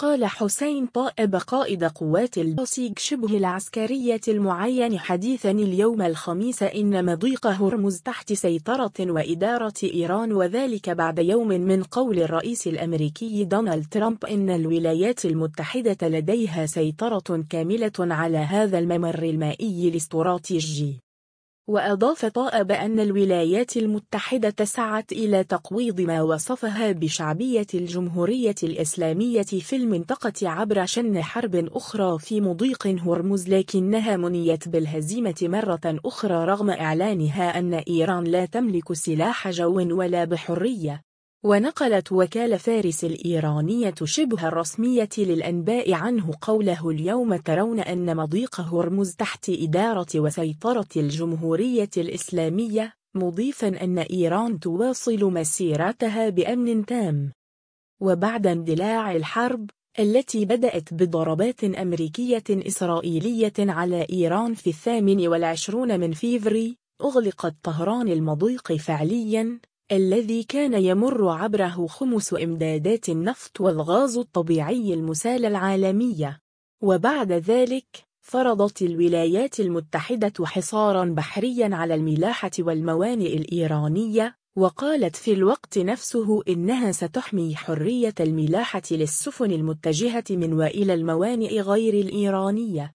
قال حسين طائب قائد قوات البسيج شبه العسكرية المعين حديثا اليوم الخميس إن مضيق هرمز تحت سيطرة وإدارة إيران، وذلك بعد يوم من قول الرئيس الأمريكي دونالد ترامب إن الولايات المتحدة لديها سيطرة كاملة على هذا الممر المائي الاستراتيجي. وأضاف طائب أن الولايات المتحدة سعت إلى تقويض ما وصفها بشعبية الجمهورية الإسلامية في المنطقة عبر شن حرب أخرى في مضيق هرمز، لكنها منيت بالهزيمة مرة أخرى رغم إعلانها أن إيران لا تملك سلاح جو ولا بحرية. ونقلت وكالة فارس الإيرانية شبه الرسمية للأنباء عنه قوله اليوم ترون أن مضيق هرمز تحت إدارة وسيطرة الجمهورية الإسلامية، مضيفا أن إيران تواصل مسيرتها بأمن تام. وبعد اندلاع الحرب التي بدأت بضربات أمريكية إسرائيلية على إيران في 28 من فيفري، أغلقت طهران المضيق فعليا الذي كان يمر عبره خمس إمدادات النفط والغاز الطبيعي المسال العالمية. وبعد ذلك فرضت الولايات المتحدة حصارا بحريا على الملاحة والموانئ الإيرانية، وقالت في الوقت نفسه إنها ستحمي حرية الملاحة للسفن المتجهة من وإلى الموانئ غير الإيرانية.